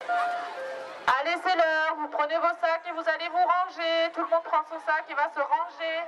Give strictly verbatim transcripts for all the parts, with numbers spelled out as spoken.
Allez, c'est l'heure, vous prenez vos sacs et vous allez vous ranger. Tout le monde prend son sac et va se ranger.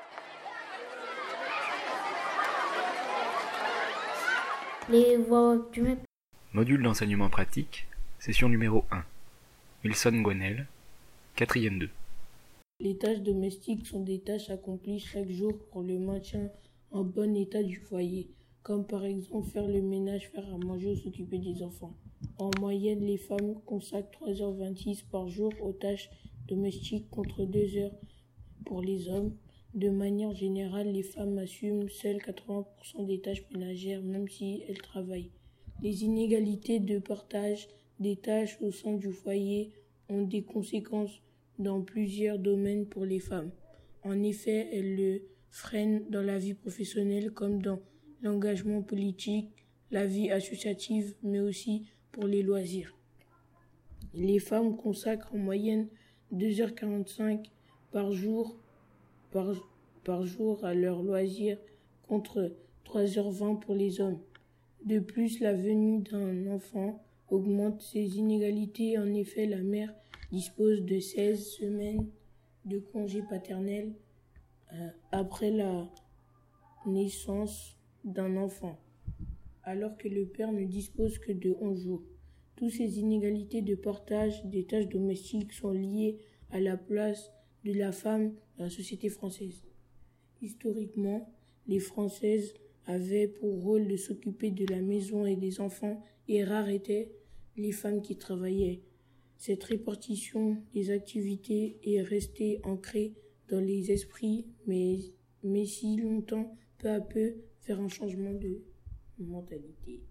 Les voix du même. Module d'enseignement pratique, session numéro un. Wilson Gwenel, quatrième deux. Les tâches domestiques sont des tâches accomplies chaque jour pour le maintien en bon état du foyer, comme par exemple faire le ménage, faire à manger ou s'occuper des enfants. En moyenne, les femmes consacrent trois heures vingt-six par jour aux tâches domestiques contre deux heures pour les hommes. De manière générale, les femmes assument seules quatre-vingts pour cent des tâches ménagères, même si elles travaillent. Les inégalités de partage des tâches au sein du foyer ont des conséquences dans plusieurs domaines pour les femmes. En effet, elles le freinent dans la vie professionnelle comme dans l'engagement politique, la vie associative, mais aussi pour les loisirs. Les femmes consacrent en moyenne deux heures quarante-cinq par jour, par, par jour à leurs loisirs contre trois heures vingt pour les hommes. De plus, la venue d'un enfant augmente ces inégalités. En effet, la mère dispose de seize semaines de congé paternel euh, après la naissance d'un enfant, alors que le père ne dispose que de onze jours. Toutes ces inégalités de partage des tâches domestiques sont liées à la place de la femme dans la société française. Historiquement, les Françaises avaient pour rôle de s'occuper de la maison et des enfants, et rares étaient les femmes qui travaillaient. Cette répartition des activités est restée ancrée dans les esprits, mais, mais si longtemps, peu à peu, faire un changement de mentalité.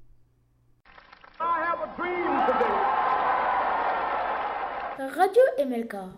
Radio M L K.